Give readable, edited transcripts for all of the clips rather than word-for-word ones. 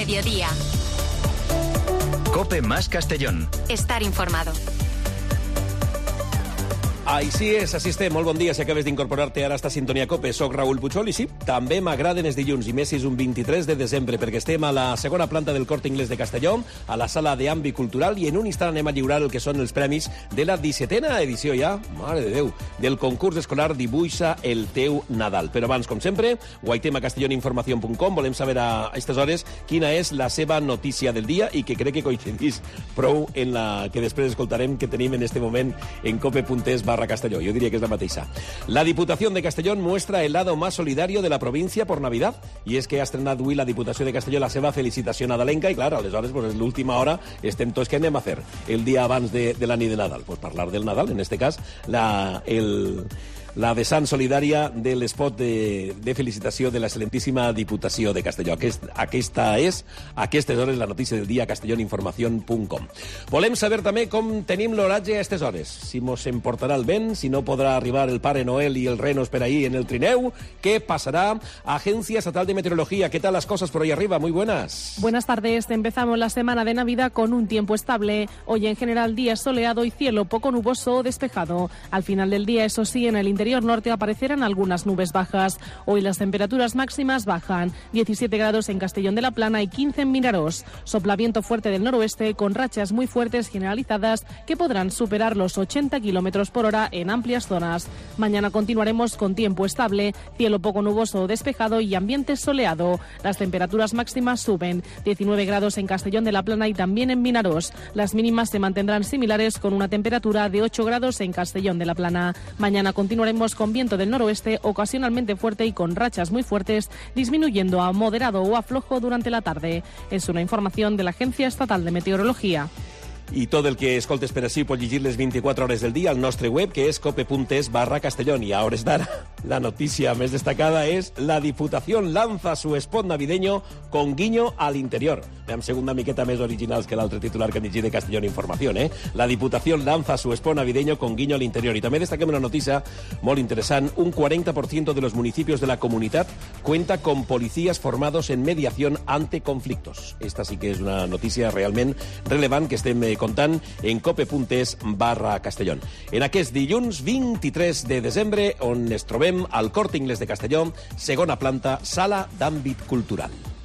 Mediodía. COPE más Castellón. Estar informado. Així és, així estem. Molt bon dia si acabes d'incorporar-te ara a esta sintonia COPE. Soc Raül Puigol i sí, també m'agraden els dilluns i més si és un 23 de desembre perquè estem a la segona planta del Corte Inglés de Castelló, a la sala d'àmbit cultural i en un instant anem a lliurar el que són els premis de la 17a edició ja, mare de Déu, del concurs escolar Dibuixa el teu Nadal. Però abans, com sempre, guaitem a castelloninformacion.com. Volem saber a aquestes hores quina és la seva notícia del dia i que crec que coincidís prou en la que després escoltarem que tenim en este moment en cope.es/Castelló. Yo diría que es la mateixa. La Diputación de Castellón muestra el lado más solidario de la provincia por Navidad. Y es que ha estrenat avui la Diputació de Castelló la seva felicitació nadalenca i, clar, aleshores, pues, és l'última hora, estem tots, què anem a fer el dia abans de la nit de Nadal? Pues parlar del Nadal, en este cas, la vessant solidària de l'espot de felicitació de l'excel·lentíssima Diputació de Castelló. Aquesta és, a aquestes hores, la notícia del dia a castelloninformacion.com. Volem saber també com tenim l'oratge a aquestes hores. Si mos emportarà el vent, si no podrà arribar el Pare Noel i els renos per ahí en el trineu, ¿qué pasará? Agencia Estatal de Meteorología, ¿qué tal las cosas por ahí arriba? Muy buenas. Buenas tardes. Empezamos la semana de Navidad con un tiempo estable. Hoy en general día soleado y cielo poco nuboso o despejado. Al final del día, eso sí, en el interior norte aparecerán algunas nubes bajas. Hoy las temperaturas máximas bajan. 17 grados en Castellón de la Plana y 15 en Vinaròs. Sopla viento fuerte del noroeste con rachas muy fuertes generalizadas que podrán superar los 80 kilómetros por hora en amplias zonas. Mañana continuaremos con tiempo estable, cielo poco nuboso o despejado y ambiente soleado. Las temperaturas máximas suben. 19 grados en Castellón de la Plana y también en Vinaròs. Las mínimas se mantendrán similares con una temperatura de 8 grados en Castellón de la Plana. Mañana continuaremos con viento del noroeste ocasionalmente fuerte y con rachas muy fuertes, disminuyendo a moderado o a flojo durante la tarde. Es una información de la Agencia Estatal de Meteorología. I tot el que escoltes per així pots llegir les 24 hores del dia al nostre web, que és cope.es/Castellón. I a hores d'ara, la notícia més destacada és la Diputación lanza su spot navideño con guiño al interior. Hem sigut una miqueta més originals que l'altre titular que han llegit de Castellón Información, eh? La Diputación lanza su spot navideño con guiño al interior. I també destaquem una notícia molt interessant. Un 40% de los municipios de la comunidad cuenta con policías formados en mediación ante conflictos. Esta sí que és una notícia realment relevant que estem contant en cope.es/Castellón. En aquest dilluns 23 de desembre, on ens trobem al Corte Inglés de Castelló, segona planta, sala d'àmbit cultural.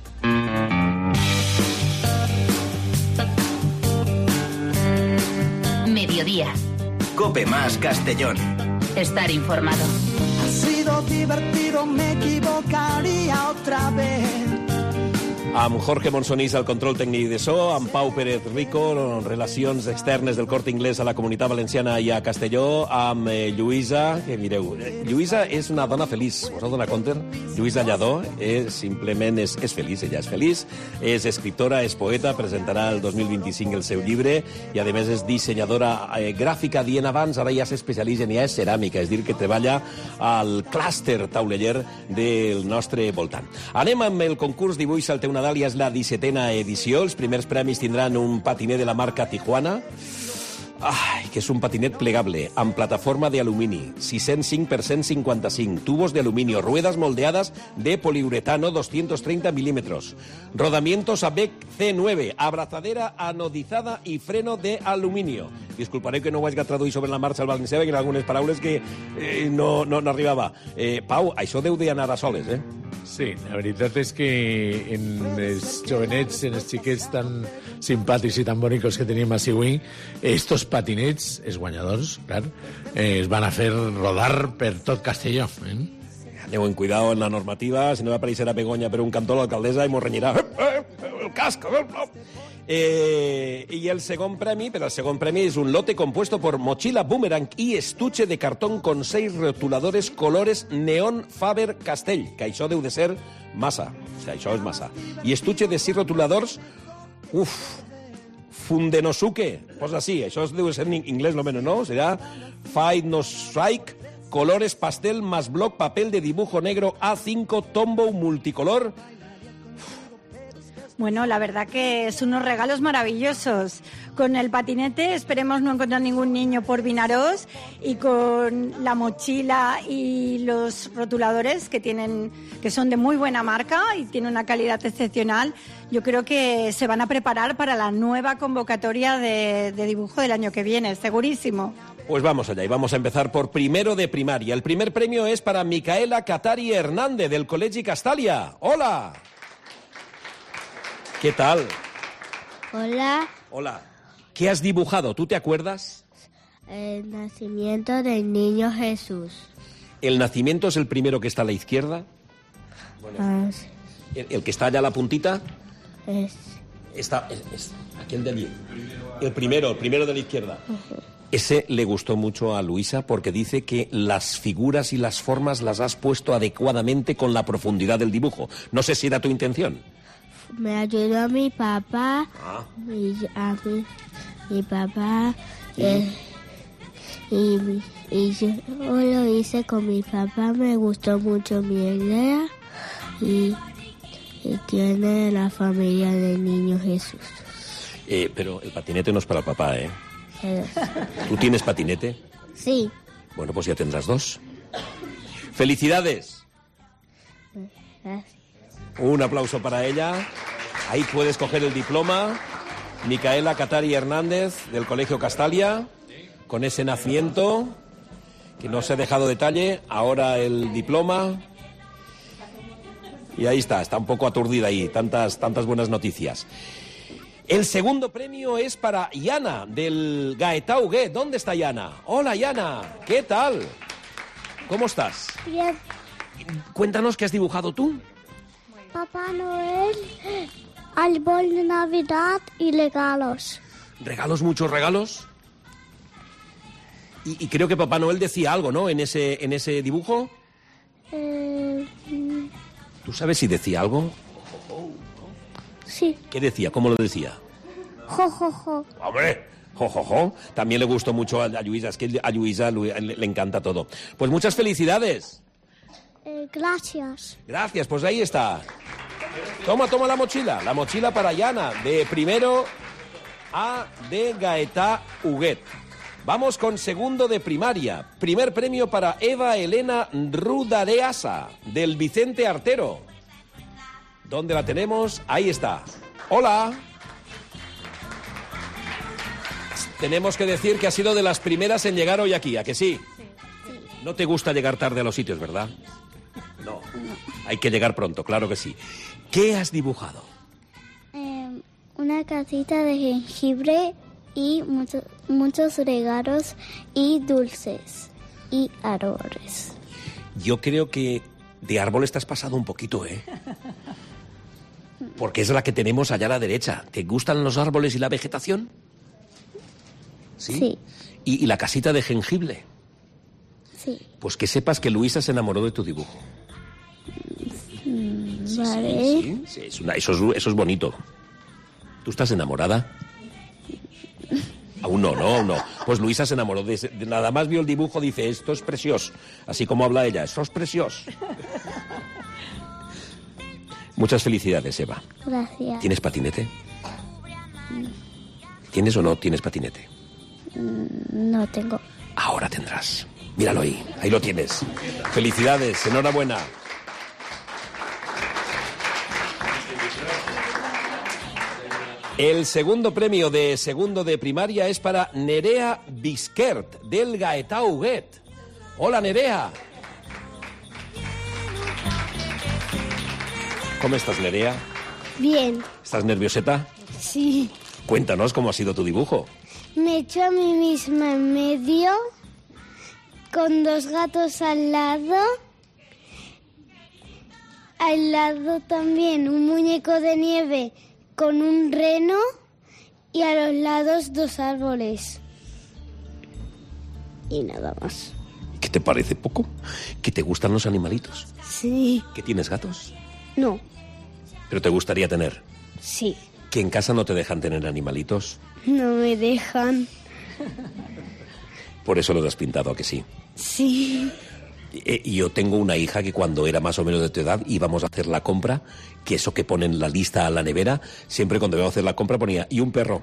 Mediodía. COPE más Castellón. Estar informado. Ha sido divertido, me equivocaría otra vez. Amb Jorge Monsonís al control tècnic de so, amb Pau Pérez Rico, relacions externes del Corte Inglés a la Comunitat Valenciana i a Castelló, amb Lluïsa, que mireu, Lluïsa és una dona feliç, us heu donat compte? Lluïsa Lladó simplement és feliç, ella és feliç, és escriptora, és poeta, presentarà el 2025 el seu llibre i a més és dissenyadora gràfica, dient abans, ara ja s'especialitza en ceràmica, és dir, que treballa al clúster tauleller del nostre voltant. Anem amb el concurs Dibuixa el teu Nadal, ja és la 17a edició. Els primers premis tindran un patinet de la marca Tijuana, que és un patinet plegable, amb plataforma d'alumini, 605 per 155, tubos de aluminio, ruedas moldeadas de poliuretano 230 milímetros, rodamientos ABEC C9, abrazadera anodizada y freno de aluminio. Disculpareu que no ho hagi traduït sobre la marxa al valencià, perquè hi ha algunes paraules que no arribava. Pau, això deu d'anar a soles, eh? Sí, la veritat és que en els jovenets, en els xiquets tan simpàtics i tan bonics que tenim a Sigüí, estos patinets, els guanyadors, clar, es van a fer rodar per tot Castelló. Aneu en cuidado en la normativa, si no va aparèixer a Begoña per un cantó l'alcaldessa i mos renyirà. El casco! Y el segundo premio es un lote compuesto por mochila boomerang y estuche de cartón con 6 rotuladores colores neón Faber-Castell, que això deu de ser massa, o sea, això és massa. I estuche de 6 rotuladors, Fundenosuke, posa així, això deu ser en inglés, no menos, ¿no? Será Fight No Strike, colores pastel más bloc papel de dibujo negro A5 Tombow multicolor. Bueno, la verdad que son unos regalos maravillosos. Con el patinete esperemos no encontrar ningún niño por Vinarós, y con la mochila y los rotuladores que son de muy buena marca y tienen una calidad excepcional, yo creo que se van a preparar para la nueva convocatoria de dibujo del año que viene, segurísimo. Pues vamos allá y vamos a empezar por primero de primaria. El primer premio es para Micaela Catari Hernández del Col·legi Castalia. ¡Hola! ¿Qué tal? Hola. Hola. ¿Qué has dibujado? ¿Tú te acuerdas? El nacimiento del niño Jesús. ¿El nacimiento es el primero que está a la izquierda? Bueno, Sí. ¿El que está allá a la puntita? Es Aquel de allí. El primero de la izquierda. Ese le gustó mucho a Luisa porque dice que las figuras y las formas las has puesto adecuadamente con la profundidad del dibujo. No sé si era tu intención. Me ayudó a mi papá. Mi papá. Y yo lo hice con mi papá. Me gustó mucho mi idea. Y tiene la familia del niño Jesús. Pero el patinete no es para el papá, ¿eh? ¿Tú tienes patinete? Sí. Bueno, pues ya tendrás 2. ¡Felicidades! Gracias. Un aplauso para ella. Ahí puedes coger el diploma. Micaela Catari Hernández del Colegio Castalia, con ese nacimiento, que no se ha dejado detalle. Ahora el diploma. Y ahí está un poco aturdida ahí, tantas buenas noticias. El segundo premio es para Yana, del Gaetà Huguet. ¿Dónde está Yana? Hola, Yana. ¿Qué tal? ¿Cómo estás? Bien. Cuéntanos qué has dibujado tú. Papá Noel, árbol de Navidad y regalos. ¿Regalos, muchos regalos? Y creo que Papá Noel decía algo, ¿no? En ese dibujo. ¿Tú sabes si decía algo? Sí. ¿Qué decía? ¿Cómo lo decía? Jo, jo, jo. ¡Hombre! ¡Jo, jo, jo! También le gustó mucho a Lluïsa. Es que a Lluïsa le encanta todo. Pues muchas felicidades. Gracias. Gracias, pues ahí está. Toma la mochila. La mochila para Yana, de primero A de Gaetà Huguet. Vamos con segundo de primaria. Primer premio para Eva Elena Rudareasa, del Vicente Artero. ¿Dónde la tenemos? Ahí está. ¡Hola! Tenemos que decir que ha sido de las primeras en llegar hoy aquí, ¿a que sí? Sí. No te gusta llegar tarde a los sitios, ¿verdad? No. Hay que llegar pronto, claro que sí. ¿Qué has dibujado? Una casita de jengibre y muchos regalos y dulces y árboles. Yo creo que de árboles te has pasado un poquito, ¿eh? Porque es la que tenemos allá a la derecha. ¿Te gustan los árboles y la vegetación? Sí. ¿Y la casita de jengibre? Sí. Pues que sepas que Luisa se enamoró de tu dibujo. Vale. Sí, eso es bonito. ¿Tú estás enamorada? Aún no. Pues Luisa se enamoró de nada más vio el dibujo, dice, esto es precioso. Así como habla ella, esto es precioso. Muchas felicidades, Eva. Gracias. ¿Tienes patinete? ¿Tienes o no tienes patinete? No tengo. Ahora tendrás. Míralo ahí lo tienes. Felicidades, enhorabuena. El segundo premio de segundo de primaria es para Nerea Bisquert, del Gaetà Huguet. Hola, Nerea. ¿Cómo estás, Nerea? Bien. ¿Estás nervioseta? Sí. Cuéntanos cómo ha sido tu dibujo. Me he hecho a mí misma en medio, con 2 gatos al lado. Al lado también un muñeco de nieve con un reno y a los lados 2 árboles. Y nada más. ¿Qué te parece poco? ¿Que te gustan los animalitos? Sí. ¿Que tienes gatos? No. ¿Pero te gustaría tener? Sí. ¿Que en casa no te dejan tener animalitos? No me dejan. Por eso los has pintado, ¿a que sí? Sí. Y yo tengo una hija que cuando era más o menos de tu edad íbamos a hacer la compra, que eso que ponen la lista a la nevera, siempre cuando íbamos a hacer la compra ponía, y un perro.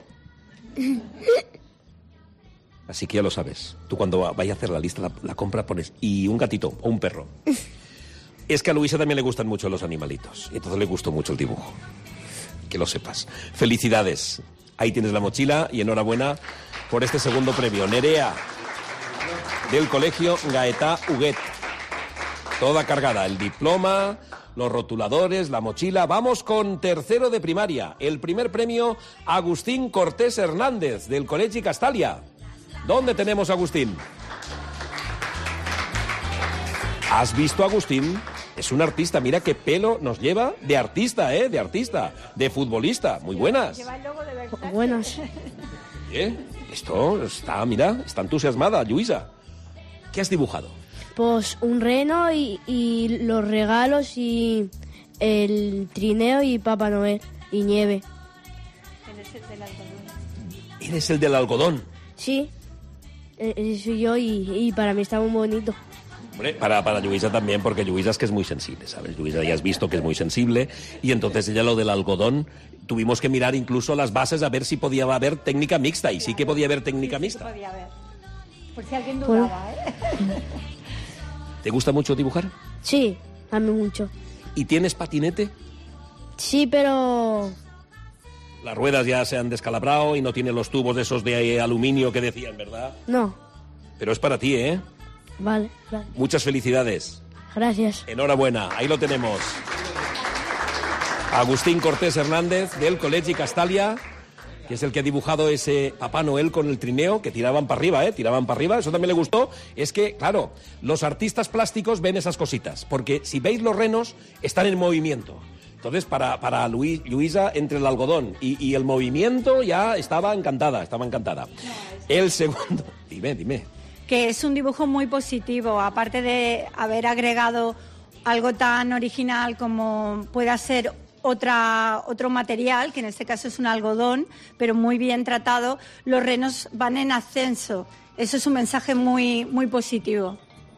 Así que ya lo sabes. Tú cuando vayas a hacer la lista, la compra, pones, y un gatito o un perro. Es que a Luisa también le gustan mucho los animalitos, y entonces le gustó mucho el dibujo. Que lo sepas. Felicidades. Ahí tienes la mochila y enhorabuena por este segundo premio. Nerea, del colegio Gaetà Huguet. Toda cargada, el diploma, los rotuladores, la mochila. Vamos con tercero de primaria. El primer premio, Agustín Cortés Hernández, del Col·legi Castalia. ¿Dónde tenemos a Agustín? ¿Has visto a Agustín? Es un artista, mira qué pelo nos lleva de artista, de futbolista. Muy buenas. Lleva el logo de Versace. Buenas. Esto está, mira, está entusiasmada, Lluïsa. ¿Qué has dibujado? Pues un reno y los regalos y el trineo y Papá Noel y nieve. Eres el del algodón. Sí, soy yo y para mí está muy bonito. Hombre, para Lluïsa también, porque Lluïsa es que es muy sensible, ¿sabes? Lluïsa ya has visto que es muy sensible y entonces ella lo del algodón tuvimos que mirar incluso las bases a ver si podía haber técnica mixta y sí que podía haber técnica mixta. Sí podía haber. Por si alguien dudaba, ¿Te gusta mucho dibujar? Sí, a mí mucho. ¿Y tienes patinete? Sí, pero... Las ruedas ya se han descalabrado y no tiene los tubos esos de aluminio que decían, ¿verdad? No. Pero es para ti, ¿eh? Vale. Muchas felicidades. Gracias. Enhorabuena, ahí lo tenemos. Agustín Cortés Hernández, del Col·legi Castalia, que es el que ha dibujado ese Papá Noel con el trineo, que tiraban para arriba, tiraban para arriba. Eso también le gustó. Es que, claro, los artistas plásticos ven esas cositas, porque si veis los renos, están en movimiento. Entonces, para Lluïsa, entre el algodón y el movimiento, ya estaba encantada. El segundo... Dime. Que es un dibujo muy positivo, aparte de haber agregado algo tan original como pueda ser otro material, que en este caso es un algodón, pero muy bien tratado. Los renos van en ascenso. Eso es un mensaje muy, muy positivo.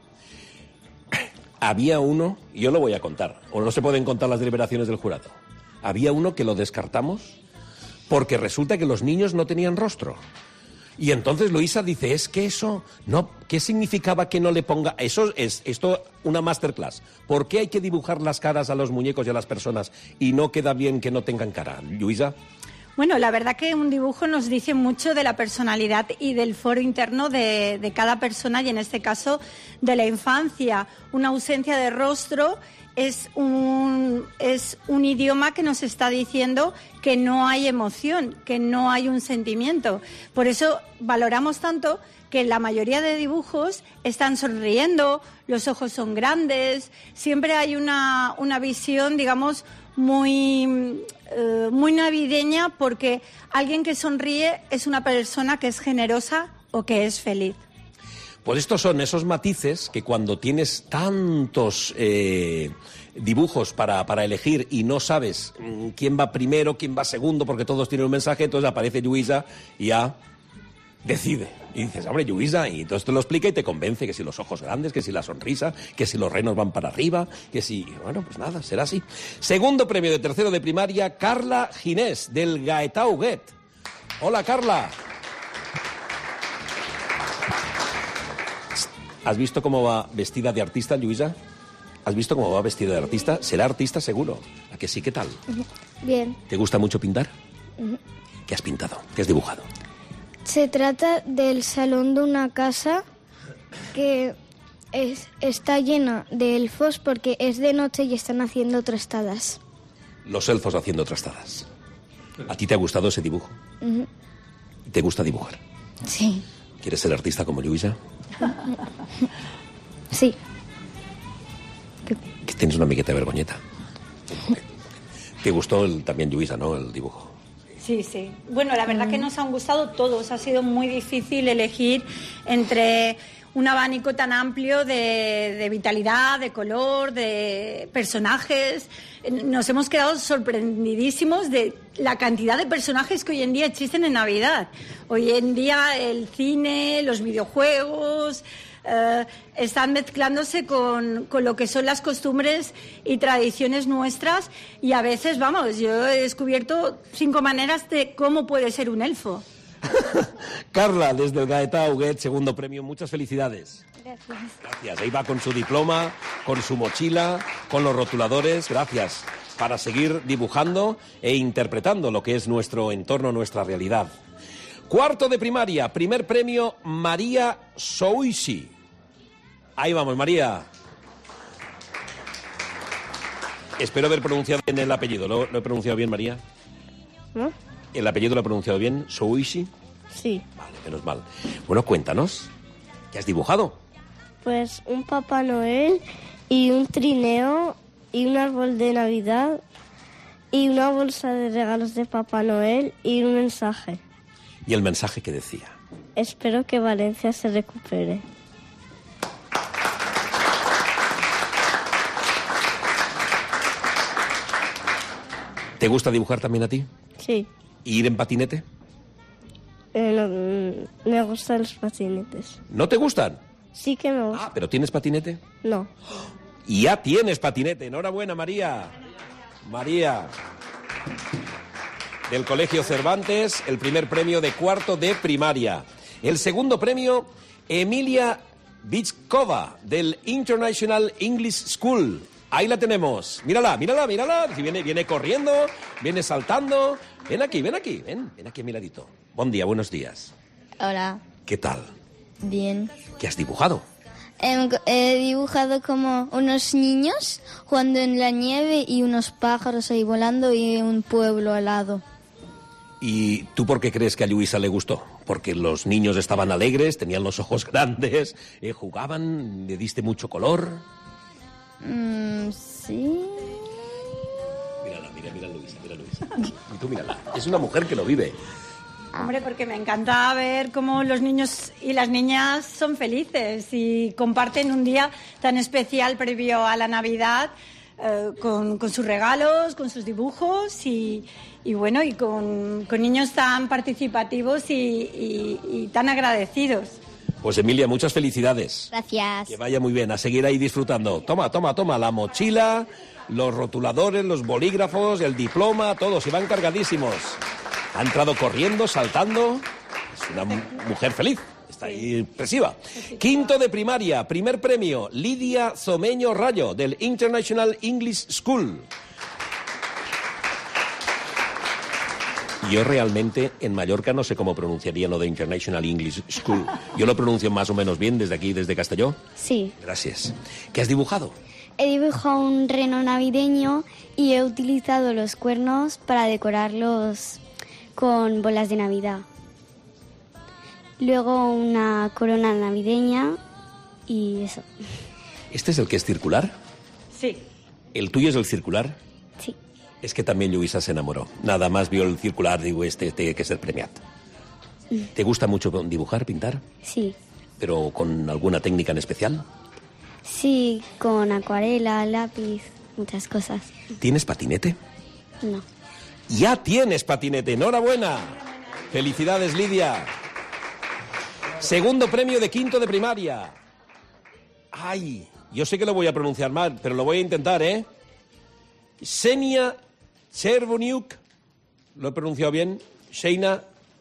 Había uno, y yo lo voy a contar, o no se pueden contar las deliberaciones del jurado. Había uno que lo descartamos porque resulta que los niños no tenían rostro. Y entonces Lluïsa dice, es que eso, no, ¿qué significaba que no le ponga? Eso es una masterclass. ¿Por qué hay que dibujar las caras a los muñecos y a las personas y no queda bien que no tengan cara? Lluïsa. Bueno, la verdad que un dibujo nos dice mucho de la personalidad y del foro interno de cada persona y en este caso de la infancia. Una ausencia de rostro es un idioma que nos está diciendo que no hay emoción, que no hay un sentimiento. Por eso valoramos tanto que la mayoría de dibujos están sonriendo, los ojos son grandes, siempre hay una visión, digamos, muy navideña, porque alguien que sonríe es una persona que es generosa o que es feliz. Pues estos son esos matices que cuando tienes tantos dibujos para elegir y no sabes quién va primero, quién va segundo, porque todos tienen un mensaje, entonces aparece Lluïsa y ya decide. Y dices, hombre, Lluïsa, y entonces te lo explica y te convence que si los ojos grandes, que si la sonrisa, que si los renos van para arriba, que si... Bueno, pues nada, será así. Segundo premio de tercero de primaria, Carla Ginés, del Gaetà Huguet. Hola, Carla. ¿Has visto cómo va vestida de artista, Lluïsa? ¿Has visto cómo va vestida de artista? Será artista seguro. ¿A que sí? ¿Qué tal? Bien. ¿Te gusta mucho pintar? ¿Qué has pintado? ¿Qué has dibujado? Se trata del salón de una casa que está llena de elfos porque es de noche y están haciendo trastadas. Los elfos haciendo trastadas. ¿A ti te ha gustado ese dibujo? ¿Te gusta dibujar? Sí. ¿Quieres ser artista como Lluïsa? Sí. Que tienes una miqueta de vergoñeta. ¿Te gustó también, Lluïsa, no, el dibujo? Sí. Bueno, la verdad que nos han gustado todos. Ha sido muy difícil elegir entre un abanico tan amplio de vitalidad, de color, de personajes. Nos hemos quedado sorprendidísimos de la cantidad de personajes que hoy en día existen en Navidad. Hoy en día el cine, los videojuegos, están mezclándose con lo que son las costumbres y tradiciones nuestras, y a veces, vamos, yo he descubierto 5 maneras de cómo puede ser un elfo. Carla, desde el Gaeta Huguet, segundo premio, muchas felicidades. Gracias. Gracias. Ahí va con su diploma, con su mochila, con los rotuladores. Gracias. Para seguir dibujando e interpretando lo que es nuestro entorno, nuestra realidad. Cuarto de primaria, primer premio, María Souisi. Ahí vamos, María. Espero haber pronunciado bien el apellido. ¿Lo he pronunciado bien, María? ¿No? ¿El apellido lo he pronunciado bien? ¿Souisi? Sí. Vale, menos mal. Bueno, cuéntanos. ¿Qué has dibujado? Pues un Papá Noel y un trineo y un árbol de Navidad y una bolsa de regalos de Papá Noel y un mensaje. ¿Y el mensaje que decía? Espero que Valencia se recupere. ¿Te gusta dibujar también a ti? Sí. ¿Y ir en patinete? Me gustan los patinetes. ¿No te gustan? Sí que me gustan. Ah, ¿pero tienes patinete? No. Y ya tienes patinete. Enhorabuena, María. María. Del Colegio Cervantes, el primer premio de cuarto de primaria. El segundo premio, Emilia Bichkova, del International English School. Ahí la tenemos. Mírala, mírala, mírala. Viene corriendo, viene saltando. Ven aquí, ven aquí a mi ladito. Buen día, buenos días. Hola. ¿Qué tal? Bien. ¿Qué has dibujado? He dibujado como unos niños jugando en la nieve y unos pájaros ahí volando y un pueblo al lado. ¿Y tú por qué crees que a Luisa le gustó? ¿Porque los niños estaban alegres, tenían los ojos grandes, jugaban, le diste mucho color? Sí. Mírala, mira Luisa. Y tú mírala, es una mujer que lo vive. Hombre, porque me encanta ver cómo los niños y las niñas son felices y comparten un día tan especial previo a la Navidad con sus regalos, con sus dibujos y bueno, y con niños tan participativos y tan agradecidos. Pues Emilia, muchas felicidades. Gracias. Que vaya muy bien, a seguir ahí disfrutando. Toma, la mochila, los rotuladores, los bolígrafos, el diploma, todos, y van cargadísimos. Ha entrado corriendo, saltando. Es una mujer feliz. Está ahí expresiva. Quinto de primaria, primer premio, Lidia Zomeño Rayo, del International English School. Yo realmente en Mallorca no sé cómo pronunciaría lo de International English School. Yo lo pronuncio más o menos bien desde aquí, desde Castelló. Sí. Gracias. ¿Qué has dibujado? He dibujado un reno navideño y he utilizado los cuernos para decorarlos con bolas de Navidad. Luego una corona navideña y eso. ¿Este es el que es circular? Sí. ¿El tuyo es el circular? Sí. Es que también Luisa se enamoró. Nada más vio el circular, digo, este tiene que ser premiat. ¿Te gusta mucho dibujar, pintar? Sí. ¿Pero con alguna técnica en especial? Sí, con acuarela, lápiz, muchas cosas. ¿Tienes patinete? No. ¡Ya tienes patinete! ¡Enhorabuena! ¡Felicidades, Lidia! Segundo premio de quinto de primaria. ¡Ay! Yo sé que lo voy a pronunciar mal, pero lo voy a intentar, ¿eh? Xenia Chervoniuk. ¿Lo he pronunciado bien? Xenia.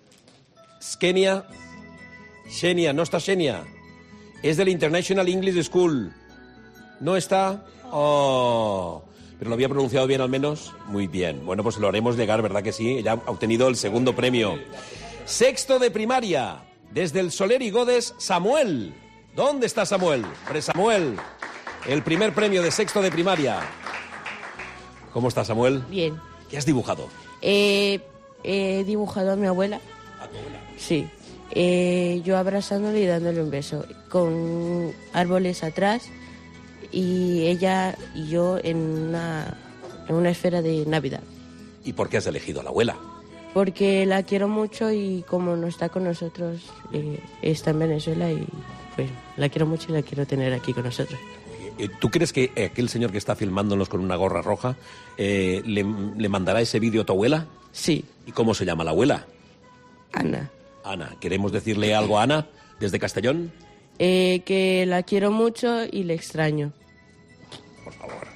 Xenia, no está Xenia. Es del International English School. ¿No está? Oh... ¿Pero lo había pronunciado bien al menos? Muy bien. Bueno, pues lo haremos llegar, ¿verdad que sí? Ella ha obtenido el segundo premio. Sexto de primaria. Desde el Soler y Godes, Samuel. ¿Dónde está Samuel? Hombre, Samuel. El primer premio de sexto de primaria. ¿Cómo está, Samuel? Bien. ¿Qué has dibujado? He dibujado a mi abuela. ¿A tu abuela? Sí. Yo abrazándole y dándole un beso. Con árboles atrás. Y ella y yo en una esfera de Navidad. ¿Y por qué has elegido a la abuela? Porque la quiero mucho y como no está con nosotros, está en Venezuela y pues la quiero mucho y la quiero tener aquí con nosotros. ¿Tú crees que aquel señor que está filmándonos con una gorra roja le mandará ese vídeo a tu abuela? Sí. ¿Y cómo se llama la abuela? Ana. Ana. ¿Queremos decirle algo a Ana desde Castellón? Que la quiero mucho y le extraño. Por favor.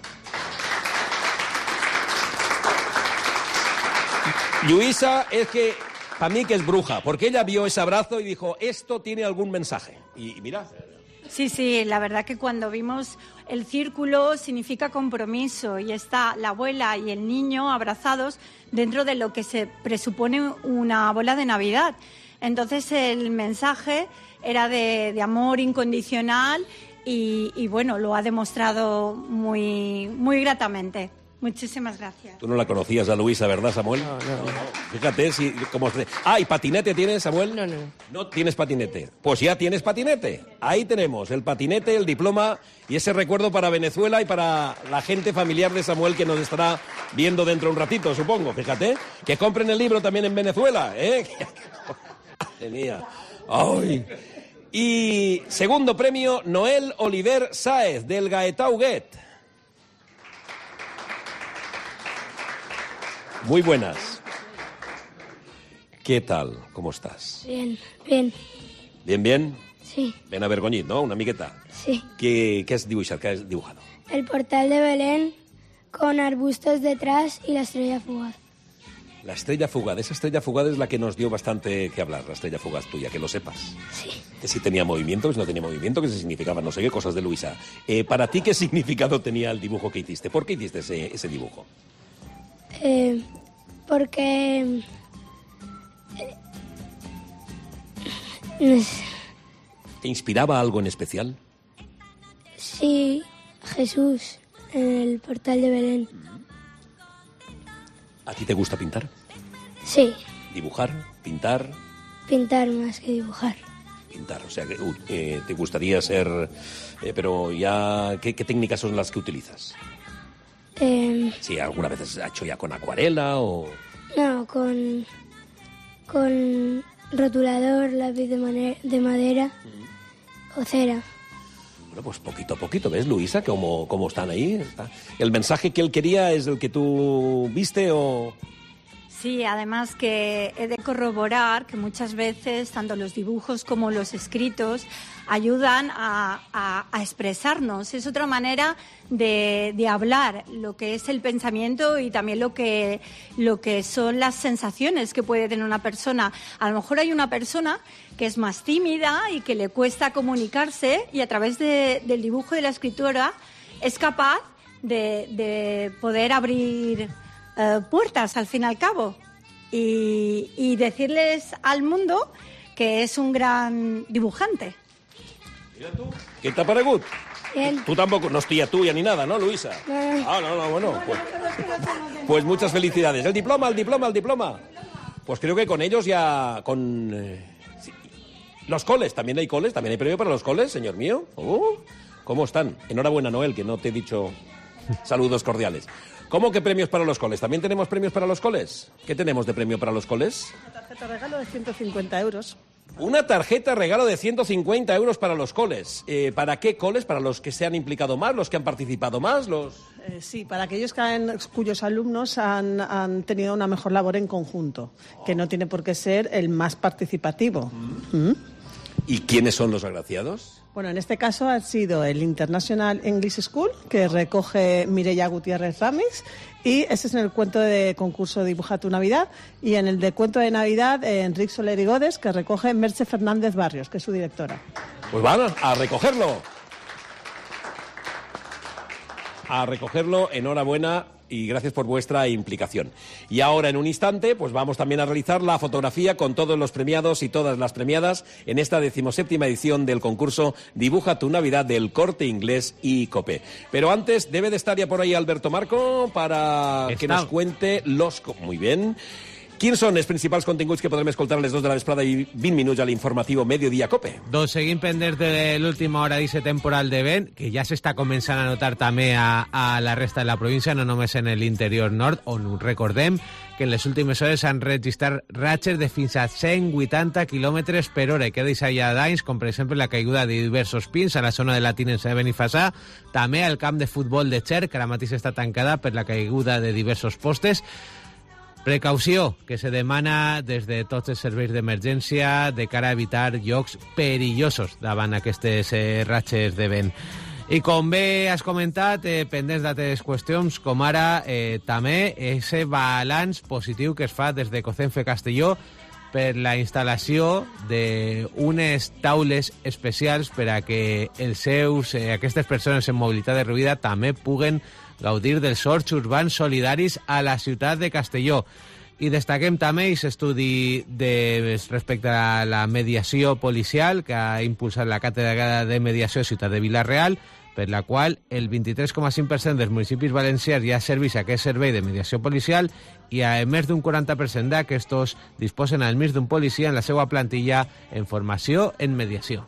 Lluïsa es que, para mí que es bruja, porque ella vio ese abrazo y dijo, esto tiene algún mensaje. Y mira... Sí, la verdad que cuando vimos el círculo significa compromiso y está la abuela y el niño abrazados dentro de lo que se presupone una bola de Navidad. Entonces el mensaje era de amor incondicional y bueno, lo ha demostrado muy, muy gratamente. Muchísimas gracias. Tú no la conocías a Lluïsa, ¿verdad, Samuel? No. Fíjate si... ¿y patinete tienes, Samuel? No. No tienes patinete. Pues ya tienes patinete. Ahí tenemos el patinete, el diploma y ese recuerdo para Venezuela y para la gente familiar de Samuel que nos estará viendo dentro de un ratito, supongo. Fíjate, que compren el libro también en Venezuela, ¿eh? Madre mía. ¡Ay! Y segundo premio, Noel Oliver Sáez, del Gaetà Huguet. Muy buenas. ¿Qué tal? ¿Cómo estás? Bien. ¿Bien? Sí. Ben avergonyit, no? Una miqueta. Sí. ¿Qué has dibujado? ¿Qué has dibujado? El portal de Belén con arbustos detrás y la estrella fugaz. La estrella fugaz. Esa estrella fugaz es la que nos dio bastante que hablar, la estrella fugaz tuya, que lo sepas. Sí. Que si tenía movimiento, que si no tenía movimiento, que si significaba no sé qué cosas de Lluïsa. Para ti, ¿qué significado tenía el dibujo que hiciste? ¿Por qué hiciste ese dibujo? Porque... ¿Te inspiraba algo en especial? Sí, Jesús, en el portal de Belén. ¿A ti te gusta pintar? Sí, ¿Dibujar? ¿Pintar? pintar más que dibujar. Pintar, o sea, que te gustaría ser... pero ya, ¿qué técnicas son las que utilizas? Sí, ¿alguna vez has hecho ya con acuarela o...? No, con rotulador, lápiz de madera o cera. Bueno, pues poquito a poquito, ¿ves, Lluïsa, cómo están ahí? ¿El mensaje que él quería es el que tú viste o...? Sí, además que he de corroborar que muchas veces tanto los dibujos como los escritos ayudan a expresarnos. Es otra manera de hablar lo que es el pensamiento y también lo que son las sensaciones que puede tener una persona. A lo mejor hay una persona que es más tímida y que le cuesta comunicarse y a través del dibujo y de la escritura es capaz de poder abrir puertas al fin y al cabo y decirles al mundo que es un gran dibujante. Mira tú, ¿qué te ha parecido? Bien. Tú tampoco, no es tía tuya ni nada, ¿no, Lluïsa? No, bueno, pues muchas felicidades. El diploma. Pues creo que con ellos ya, sí. Los coles, también hay premio para los coles, señor mío. ¿Cómo están? Enhorabuena, Noel, que no te he dicho saludos cordiales. ¿Cómo que premios para los coles? ¿También tenemos premios para los coles? ¿Qué tenemos de premio para los coles? Una tarjeta regalo de 150 euros. Una tarjeta regalo de 150 euros para los coles. ¿Para qué coles? ¿Para los que se han implicado más, los que han participado más? Sí, para aquellos cuyos alumnos han tenido una mejor labor en conjunto, que no tiene por qué ser el más participativo. ¿Y quiénes son los agraciados? Bueno, en este caso ha sido el International English School, que recoge Mireia Gutiérrez Ramis, y ese es en el cuento de concurso Dibuja tu Navidad, y en el de cuento de Navidad, Enric Soler y Godes, que recoge Merche Fernández Barrios, que es su directora. Pues van a recogerlo. Enhorabuena y gracias por vuestra implicación. Y ahora, en un instante, pues vamos también a realizar la fotografía con todos los premiados y todas las premiadas en esta 17ª edición del concurso Dibuja tu Navidad del Corte Inglés y COPE. Pero antes, debe de estar ya por ahí Alberto Marco para que nos cuente Muy bien. Quins són els principals continguts que podrem escoltar a les 2 de la vesprada i 20 minuts a l'informatiu Mediodía COPE? Doncs seguim pendents de l'última hora d'aquest temporal de vent, que ja s'està començant a notar també a la resta de la província, no només en l'interior nord, on recordem que en les últimes hores s'han registrat ratxes de fins a 180 km per hora, que deixa ja danys, com per exemple la caiguda de diversos pins a la zona de la tinença de Benifassà, també al camp de futbol de Xer, que ara mateix està tancada per la caiguda de diversos postes. Precaució que se demana des de tots els serveis d'emergència de cara a evitar llocs perillosos davant aquestes ratxes de vent. I com bé has comentat, pendents d'altres qüestions, com ara també ese balanç positiu que es fa des de Cocenfe Castelló per la instal·lació d'unes taules especials per a que aquestes persones en mobilitat reduïda també puguen gaudir dels horts urbans solidaris a la ciutat de Castelló. I destaquem també aquest estudi respecte a la mediació policial que ha impulsat la Càtedra de Mediació Ciutat de Vila-real, per la qual el 23,5% dels municipis valencians ja serveix aquest servei de mediació policial i a més d'un 40% d'aquestos disposen al més d'un policia en la seva plantilla en formació en mediació.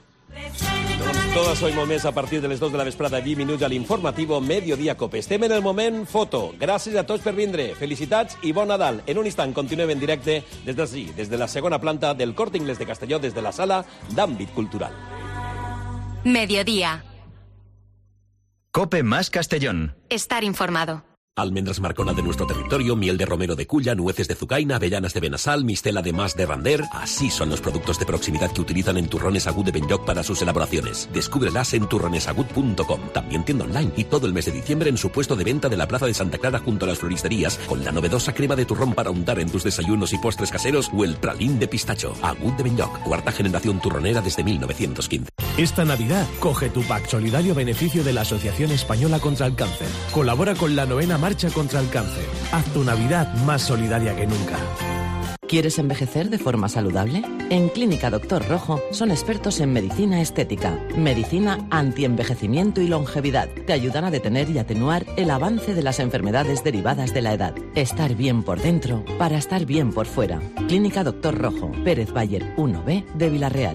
Tot això i molt més a partir de les 2 de la vesprada, 20 minuts a l'informatiu Mediodía Cope. Estem en el moment foto. Gràcies a tots per vindre. Felicitats i bon Nadal. En un instant continuem en directe des de la segona planta del Corte Inglés de Castelló, des de la sala d'àmbit cultural. Mediodía. Cope más Castellón. Estar informado. Almendras Marcona de nuestro territorio, miel de romero de Culla, nueces de Zucaina, avellanas de Benasal, mistela de Mas de Rander. Así son los productos de proximidad que utilizan en Turrones Agut de Benlloc para sus elaboraciones. Descúbrelas en turronesagut.com. También tienda online y todo el mes de diciembre en su puesto de venta de la Plaza de Santa Clara junto a las floristerías, con la novedosa crema de turrón para untar en tus desayunos y postres caseros o el pralín de pistacho. Agut de Benlloc, cuarta generación turronera desde 1915. Esta Navidad, coge tu pack solidario a beneficio de la Asociación Española contra el Cáncer. Colabora con la 9ª Marcha contra el Cáncer. Haz tu Navidad más solidaria que nunca. ¿Quieres envejecer de forma saludable? En Clínica Doctor Rojo son expertos en medicina estética, medicina antienvejecimiento y longevidad. Te ayudan a detener y atenuar el avance de las enfermedades derivadas de la edad. Estar bien por dentro para estar bien por fuera. Clínica Doctor Rojo, Pérez Bayer 1B de Vila-real.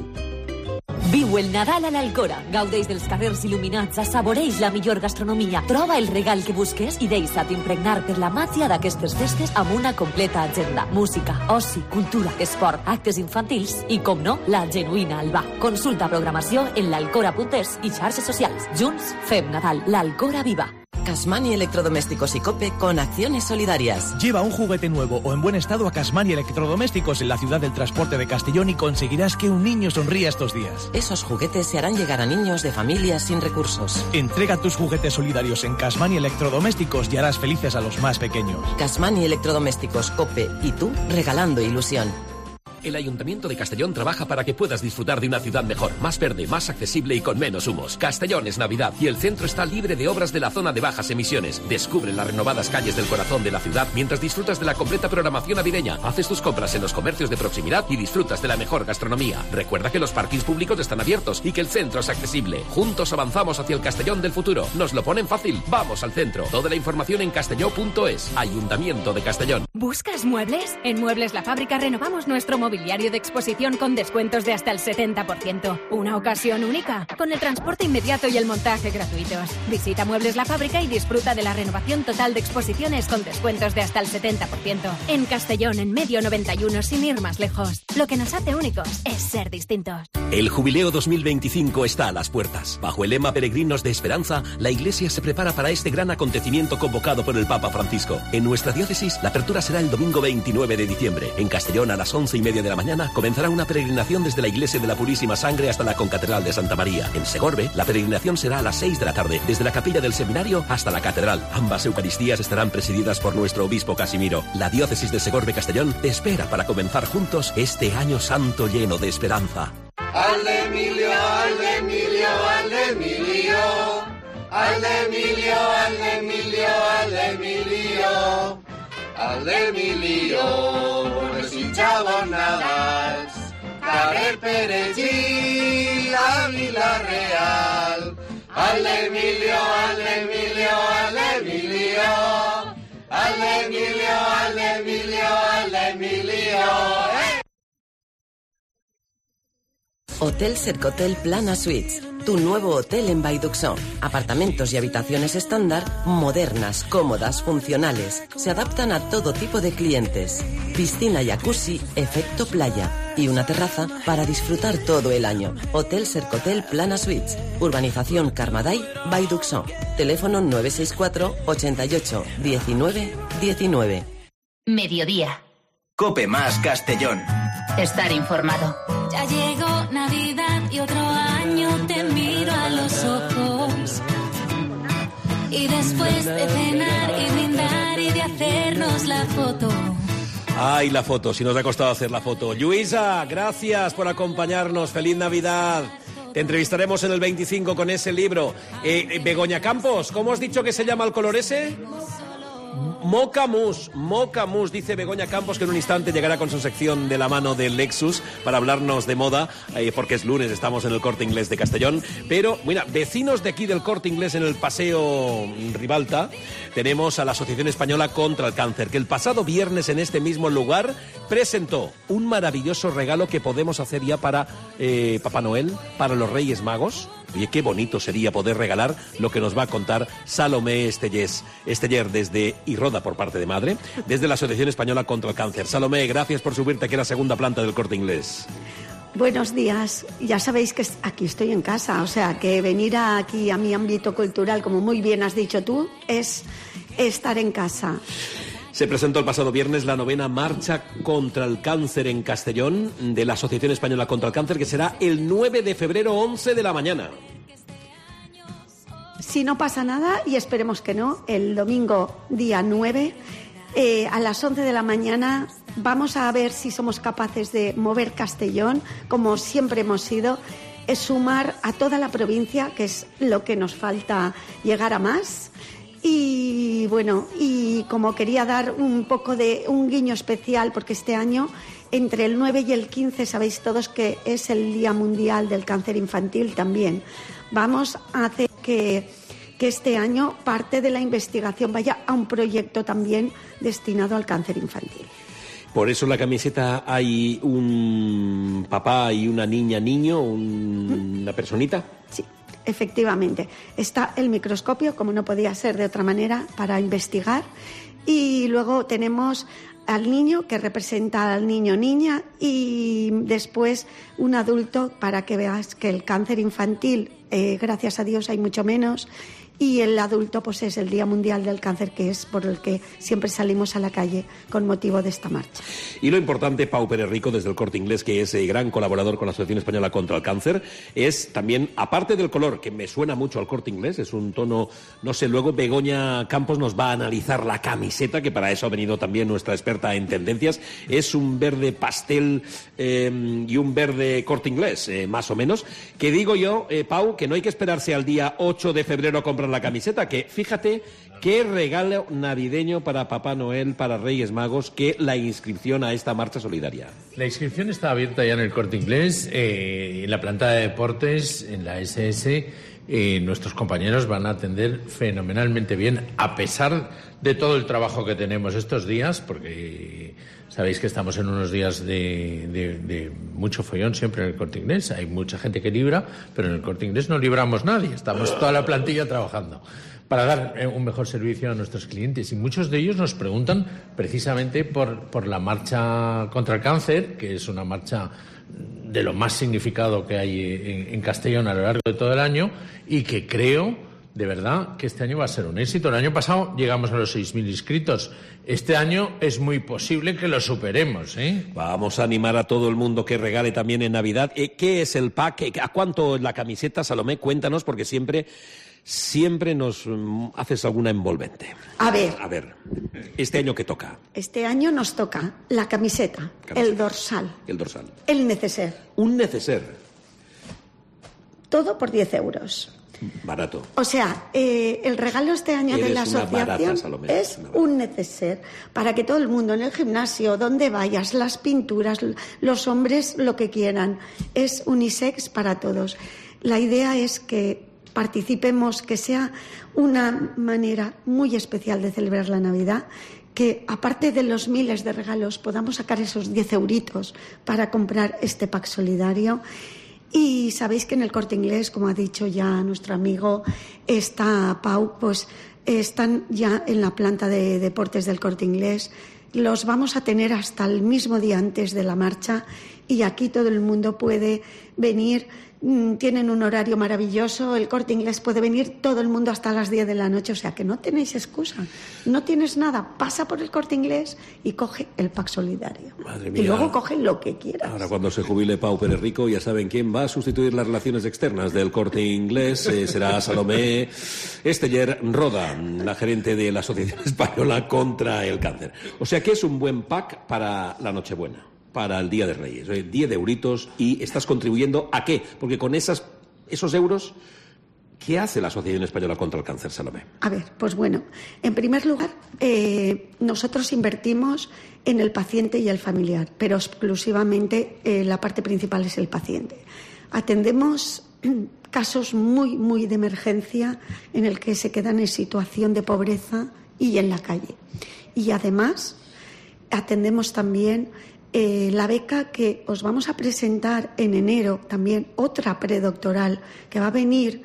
Viu el Nadal a l'Alcora. Gaudeix dels carrers il·luminats, assaboreix la millor gastronomia, troba el regal que busques i deixa't impregnar per la màgia d'aquestes festes amb una completa agenda. Música, oci, cultura, esport, actes infantils i, com no, la genuïna Albà. Consulta programació en l'alcora.es i xarxes socials. Junts fem Nadal. L'Alcora viva. Casmani Electrodomésticos y Cope con acciones solidarias. Lleva un juguete nuevo o en buen estado a Casmani Electrodomésticos en la ciudad del transporte de Castellón y conseguirás que un niño sonría estos días. Esos juguetes se harán llegar a niños de familias sin recursos. Entrega tus juguetes solidarios en Casmani Electrodomésticos y harás felices a los más pequeños. Casmani Electrodomésticos, Cope y tú regalando ilusión. El Ayuntamiento de Castellón trabaja para que puedas disfrutar de una ciudad mejor, más verde, más accesible y con menos humos. Castellón es Navidad y el centro está libre de obras de la zona de bajas emisiones. Descubre las renovadas calles del corazón de la ciudad mientras disfrutas de la completa programación navideña. Haces tus compras en los comercios de proximidad y disfrutas de la mejor gastronomía. Recuerda que los parkings públicos están abiertos y que el centro es accesible. Juntos avanzamos hacia el Castellón del futuro. Nos lo ponen fácil. Vamos al centro. Toda la información en castelló.es. Ayuntamiento de Castellón. ¿Buscas muebles? En Muebles La Fábrica renovamos nuestro mobiliario de exposición con descuentos de hasta el 70%. Una ocasión única, con el transporte inmediato y el montaje gratuitos. Visita Muebles La Fábrica y disfruta de la renovación total de exposiciones con descuentos de hasta el 70%. En Castellón, en Medio 91, sin ir más lejos. Lo que nos hace únicos es ser distintos. El Jubileo 2025 está a las puertas. Bajo el lema Peregrinos de Esperanza, la Iglesia se prepara para este gran acontecimiento convocado por el Papa Francisco. En nuestra diócesis, la apertura será el domingo 29 de diciembre. En Castellón, a las 11:30 de la mañana, comenzará una peregrinación desde la Iglesia de la Purísima Sangre hasta la Concatedral de Santa María. En Segorbe, la peregrinación será a las 6 de la tarde, desde la capilla del seminario hasta la catedral. Ambas Eucaristías estarán presididas por nuestro obispo Casimiro. La diócesis de Segorbe-Castellón te espera para comenzar juntos este año santo lleno de esperanza. Al Emilio, al Emilio, al Emilio, al Emilio, al Emilio, al Emilio, al Emilio, desitjava Nadals, carrer Peregí, a Vila-real, al Emilio, al Emilio, al Emilio, al Emilio, al Emilio, al Emilio, Hotel Cercotel Plana Suites, tu nuevo hotel en Vallduxó. Apartamentos y habitaciones estándar, modernas, cómodas, funcionales. Se adaptan a todo tipo de clientes. Piscina jacuzzi, efecto playa. Y una terraza para disfrutar todo el año. Hotel Cercotel Plana Suites. Urbanización Carmaday, Vallduxó. Teléfono 964 88 19 19. Mediodía. Cope más Castellón. Estar informado. Ya llegó Navidad y otro año te miro a los ojos. Y después de cenar y brindar y de hacernos la foto. Ay, la foto, si nos ha costado hacer la foto. Luisa, gracias por acompañarnos. ¡Feliz Navidad! Te entrevistaremos en el 25 con ese libro. Begoña Campos, ¿cómo has dicho que se llama el color ese? Mocha Mousse, dice Begoña Campos, que en un instante llegará con su sección de la mano de Lexus para hablarnos de moda, porque es lunes, estamos en el Corte Inglés de Castellón. Pero, mira, vecinos de aquí del Corte Inglés en el Paseo Ribalta, tenemos a la Asociación Española contra el Cáncer, que el pasado viernes en este mismo lugar presentó un maravilloso regalo que podemos hacer ya para Papá Noel, para los Reyes Magos. Oye, qué bonito sería poder regalar lo que nos va a contar Salomé Esteller desde Irroda por parte de madre, desde la Asociación Española contra el Cáncer. Salomé, gracias por subirte aquí a la segunda planta del Corte Inglés. Buenos días. Ya sabéis que aquí estoy en casa, o sea, que venir aquí a mi ámbito cultural, como muy bien has dicho tú, es estar en casa. Se presentó el pasado viernes la 9ª Marcha contra el Cáncer en Castellón de la Asociación Española contra el Cáncer, que será el 9 de febrero, 11 de la mañana. Si no pasa nada, y esperemos que no, el domingo día 9, a las 11 de la mañana, vamos a ver si somos capaces de mover Castellón, como siempre hemos sido, es sumar a toda la provincia, que es lo que nos falta llegar a más. Y bueno, y como quería dar un poco de un guiño especial, porque este año, entre el 9 y el 15, sabéis todos que es el Día Mundial del Cáncer Infantil también. Vamos a hacer que este año parte de la investigación vaya a un proyecto también destinado al cáncer infantil. Por eso en la camiseta hay un papá y una niño, una personita. Sí. Efectivamente, está el microscopio, como no podía ser de otra manera, para investigar, y luego tenemos al niño, que representa al niño niña, y después un adulto, para que veas que el cáncer infantil, gracias a Dios, hay mucho menos, y el adulto pues es el Día Mundial del Cáncer, que es por el que siempre salimos a la calle con motivo de esta marcha. Y lo importante, Pau Pérez Rico, desde el Corte Inglés, que es gran colaborador con la Asociación Española contra el Cáncer, es también, aparte del color, que me suena mucho al Corte Inglés, es un tono, no sé, luego Begoña Campos nos va a analizar la camiseta, que para eso ha venido también nuestra experta en tendencias, es un verde pastel y un verde Corte Inglés, más o menos, que digo yo, Pau, que no hay que esperarse al día 8 de febrero a comprar la camiseta, que fíjate qué regalo navideño para Papá Noel, para Reyes Magos, que la inscripción a esta marcha solidaria. La inscripción está abierta ya en el Corte Inglés, en la planta de deportes, en la SS. Nuestros compañeros van a atender fenomenalmente bien, a pesar de todo el trabajo que tenemos estos días, porque sabéis que estamos en unos días de mucho follón siempre en el Corte Inglés. Hay mucha gente que libra, pero en el Corte Inglés no libramos nadie. Estamos toda la plantilla trabajando para dar un mejor servicio a nuestros clientes. Y muchos de ellos nos preguntan precisamente por la marcha contra el cáncer, que es una marcha de lo más significado que hay en Castellón a lo largo de todo el año, y que creo, de verdad, que este año va a ser un éxito. El año pasado llegamos a los 6.000 inscritos. Este año es muy posible que lo superemos, ¿eh? Vamos a animar a todo el mundo que regale también en Navidad. ¿Qué es el pack? ¿A cuánto es la camiseta, Salomé? Cuéntanos, porque siempre nos haces alguna envolvente. A ver. ¿Este año qué toca? Este año nos toca la camiseta. El dorsal. El neceser. Un neceser. Todo por 10 euros. Barato. O sea, el regalo este año de la asociación es un neceser para que todo el mundo en el gimnasio, donde vayas, las pinturas, los hombres, lo que quieran. Es unisex para todos. La idea es que participemos, que sea una manera muy especial de celebrar la Navidad, que aparte de los miles de regalos podamos sacar esos 10 euritos para comprar este pack solidario. Y sabéis que en el Corte Inglés, como ha dicho ya nuestro amigo, está Pau, pues están ya en la planta de deportes del Corte Inglés. Los vamos a tener hasta el mismo día antes de la marcha, y aquí todo el mundo puede venir tienen un horario maravilloso, el Corte Inglés puede venir todo el mundo hasta las 10 de la noche, o sea que no tenéis excusa, no tienes nada, pasa por el Corte Inglés y coge el pack solidario. Madre mía. Y luego coge lo que quieras. Ahora cuando se jubile Pau Pérez Rico ya saben quién va a sustituir las relaciones externas del Corte Inglés, será Salomé Esteller Roda, la gerente de la Asociación Española contra el Cáncer. O sea que es un buen pack para la Nochebuena, para el Día de Reyes, 10 euritos, y estás contribuyendo ¿a qué? Porque con esos euros, ¿qué hace la Asociación Española contra el Cáncer, Salomé? A ver, pues bueno, en primer lugar, nosotros invertimos en el paciente y el familiar, pero exclusivamente la parte principal es el paciente. Atendemos casos muy, muy de emergencia en el que se quedan en situación de pobreza y en la calle. Y además, atendemos también la beca que os vamos a presentar en enero, también otra predoctoral, que va a venir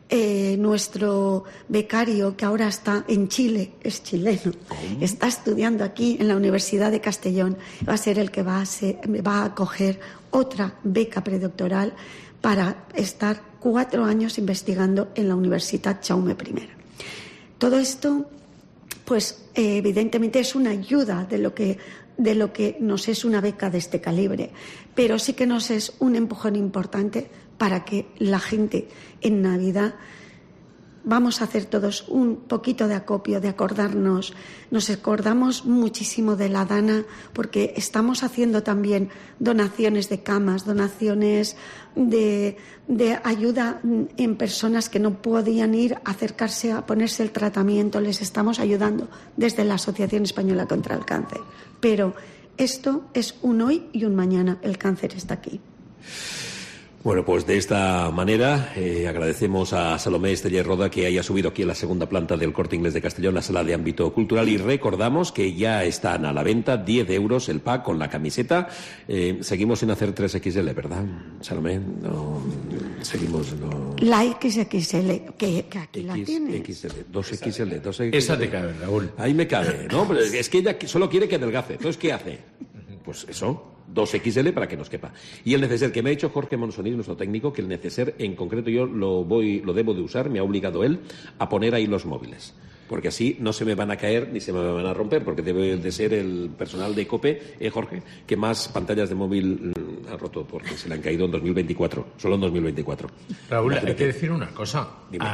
nuestro becario, que ahora está en Chile, es chileno, está estudiando aquí en la Universidad de Castellón, va a ser el que va a acoger otra beca predoctoral para estar 4 años investigando en la Universidad Jaume I. Todo esto, pues evidentemente es una ayuda de lo que nos es una beca de este calibre, pero sí que nos es un empujón importante para que la gente en Navidad vamos a hacer todos un poquito de acopio, de acordarnos. Nos acordamos muchísimo de la Dana porque estamos haciendo también donaciones de camas, donaciones de ayuda en personas que no podían ir a acercarse a ponerse el tratamiento. Les estamos ayudando desde la Asociación Española contra el Cáncer. Pero esto es un hoy y un mañana. El cáncer está aquí. Bueno, pues de esta manera agradecemos a Salomé Esteller Roda que haya subido aquí a la segunda planta del Corte Inglés de Castellón, la sala de ámbito cultural, y recordamos que ya están a la venta 10 euros el pack con la camiseta. Seguimos sin hacer 3XL, ¿verdad, Salomé? No, seguimos... No... La XXL, que aquí la tienes. XL, 2XL. Esa te cabe, Raúl. Ahí me cabe, ¿no? Pero es que ella solo quiere que adelgace. Entonces, ¿qué hace? Pues eso, 2XL para que nos quepa. Y el neceser que me ha dicho Jorge Monsonís, nuestro técnico, que el neceser en concreto yo lo debo de usar, me ha obligado él a poner ahí los móviles. Porque así no se me van a caer ni se me van a romper, porque debe de ser el personal de COPE, Jorge, que más pantallas de móvil ha roto, porque se le han caído en 2024, solo en 2024. Raúl, hay que decir una cosa.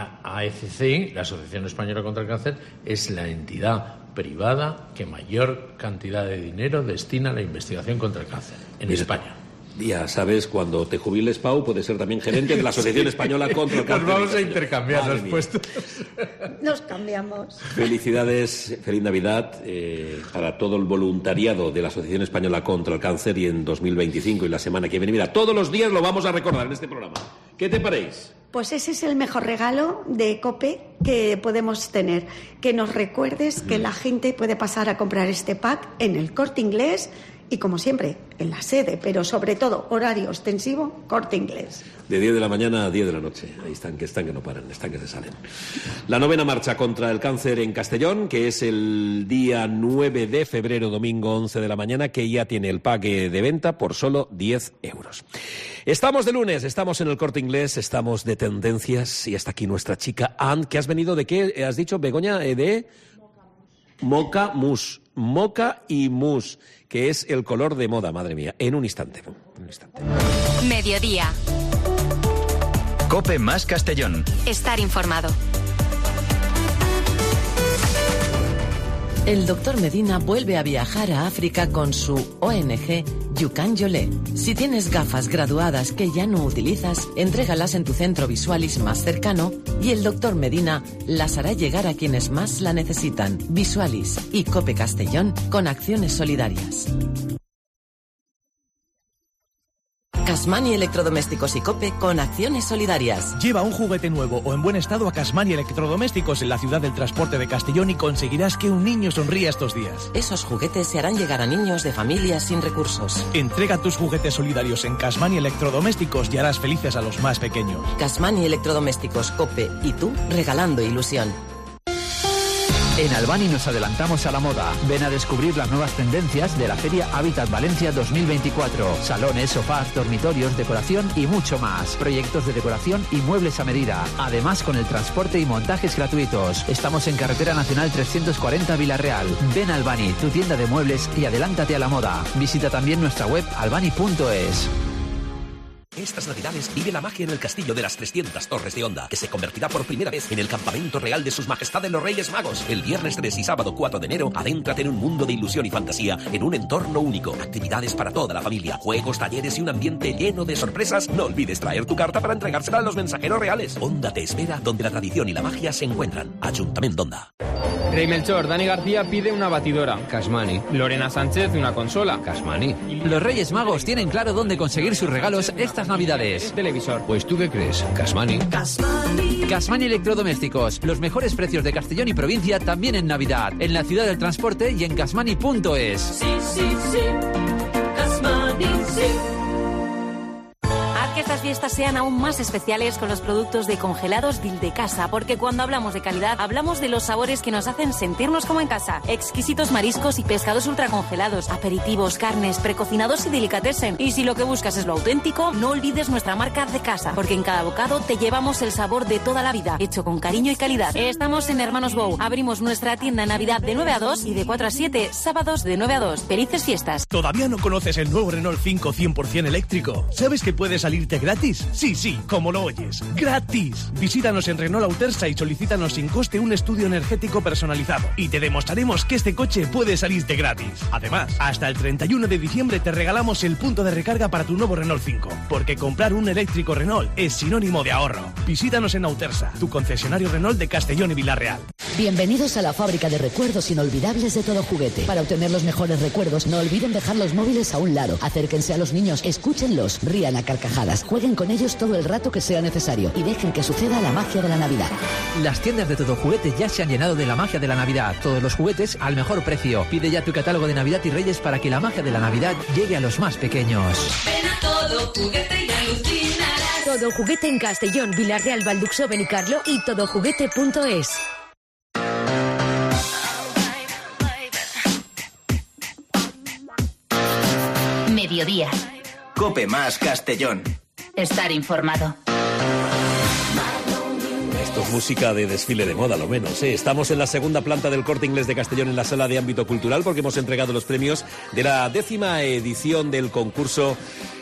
AECC, la Asociación Española contra el Cáncer, es la entidad privada que mayor cantidad de dinero destina a la investigación contra el cáncer en España. Ya sabes, cuando te jubiles, Pau, puedes ser también gerente de la Asociación Española contra el Cáncer. Pues vamos a intercambiar los puestos. Nos cambiamos. Felicidades, feliz Navidad para todo el voluntariado de la Asociación Española contra el Cáncer, y en 2025 y la semana que viene. Mira, todos los días lo vamos a recordar en este programa. ¿Qué te parece? Pues ese es el mejor regalo de COPE que podemos tener. Que nos recuerdes que la gente puede pasar a comprar este pack en el Corte Inglés y, como siempre, en la sede, pero sobre todo horario extensivo, Corte Inglés. De 10 de la mañana a 10 de la noche. Ahí están que no paran, están que se salen. La 9ª marcha contra el cáncer en Castellón, que es el día 9 de febrero, domingo 11 de la mañana, que ya tiene el pack de venta por solo 10 euros. Estamos de lunes, estamos en el Corte Inglés, estamos de tendencias, y hasta aquí nuestra chica Anne, que has venido de qué, has dicho, Begoña, de... Moca Mousse. Moca y mousse, que es el color de moda, madre mía. En un instante. Mediodía. COPE más Castellón. Estar informado. El doctor Medina vuelve a viajar a África con su ONG Yucan Yolé. Si tienes gafas graduadas que ya no utilizas, entrégalas en tu centro Visualis más cercano y el doctor Medina las hará llegar a quienes más la necesitan. Visualis y COPE Castellón con acciones solidarias. Casmani Electrodomésticos y COPE con acciones solidarias. Lleva un juguete nuevo o en buen estado a Casmani Electrodomésticos en la ciudad del transporte de Castellón y conseguirás que un niño sonría estos días. Esos juguetes se harán llegar a niños de familias sin recursos. Entrega tus juguetes solidarios en Casmani Electrodomésticos y harás felices a los más pequeños. Casmani Electrodomésticos, COPE y tú regalando ilusión. En Albani nos adelantamos a la moda. Ven a descubrir las nuevas tendencias de la Feria Habitat Valencia 2024. Salones, sofás, dormitorios, decoración y mucho más. Proyectos de decoración y muebles a medida. Además, con el transporte y montajes gratuitos. Estamos en Carretera Nacional 340 Villarreal. Ven a Albani, tu tienda de muebles, y adelántate a la moda. Visita también nuestra web albani.es. Estas Navidades vive la magia en el castillo de las 300 Torres de Onda, que se convertirá por primera vez en el campamento real de sus majestades los Reyes Magos. El viernes 3 y sábado 4 de enero, adéntrate en un mundo de ilusión y fantasía en un entorno único. Actividades para toda la familia, juegos, talleres y un ambiente lleno de sorpresas. No olvides traer tu carta para entregársela a los mensajeros reales. Onda te espera donde la tradición y la magia se encuentran. Ayuntamiento Onda. Rey Melchor, Dani García pide una batidora. Cashmani. Lorena Sánchez, una consola. Cashmani. Los Reyes Magos tienen claro dónde conseguir sus regalos estas Navidades. Televisor. Pues ¿tú qué crees? Cashmani. Cashmani Electrodomésticos. Los mejores precios de Castellón y provincia también en Navidad. En la ciudad del transporte y en cashmani.es. Sí, sí, sí. Cashmani, sí. Que estas fiestas sean aún más especiales con los productos de congelados Vildecasa, porque cuando hablamos de calidad, hablamos de los sabores que nos hacen sentirnos como en casa. Exquisitos mariscos y pescados ultracongelados, aperitivos, carnes, precocinados y delicatessen. Y si lo que buscas es lo auténtico, no olvides nuestra marca de casa, porque en cada bocado te llevamos el sabor de toda la vida, hecho con cariño y calidad. Estamos en Hermanos Bou. Abrimos nuestra tienda en Navidad de 9 a 2 y de 4 a 7, sábados de 9 a 2. ¡Felices fiestas! ¿Todavía no conoces el nuevo Renault 5 100% eléctrico? ¿Sabes que puede salirte gratis? Sí, como lo oyes. ¡Gratis! Visítanos en Renault Autersa y solicítanos sin coste un estudio energético personalizado. Y te demostraremos que este coche puede salirte gratis. Además, hasta el 31 de diciembre te regalamos el punto de recarga para tu nuevo Renault 5. Porque comprar un eléctrico Renault es sinónimo de ahorro. Visítanos en Autersa, tu concesionario Renault de Castellón y Villarreal. Bienvenidos a la fábrica de recuerdos inolvidables de Todo Juguete. Para obtener los mejores recuerdos, no olviden dejar los móviles a un lado. Acérquense a los niños, escúchenlos, rían a carcajadas, jueguen con ellos todo el rato que sea necesario y dejen que suceda la magia de la Navidad. Las tiendas de Todo Juguete ya se han llenado de la magia de la Navidad. Todos los juguetes al mejor precio. Pide ya tu catálogo de Navidad y Reyes para que la magia de la Navidad llegue a los más pequeños. Ven a Todo Juguete y alucinarás. Todo Juguete en Castellón, Villarreal, Valduxó, Benicarlo y todojuguete.es. Mediodía. Cope más Castellón. Estar informado. Esto es música de desfile de moda, lo menos. Estamos en la segunda planta del Corte Inglés de Castellón, en la sala de ámbito cultural, porque hemos entregado los premios de la 10ª edición del concurso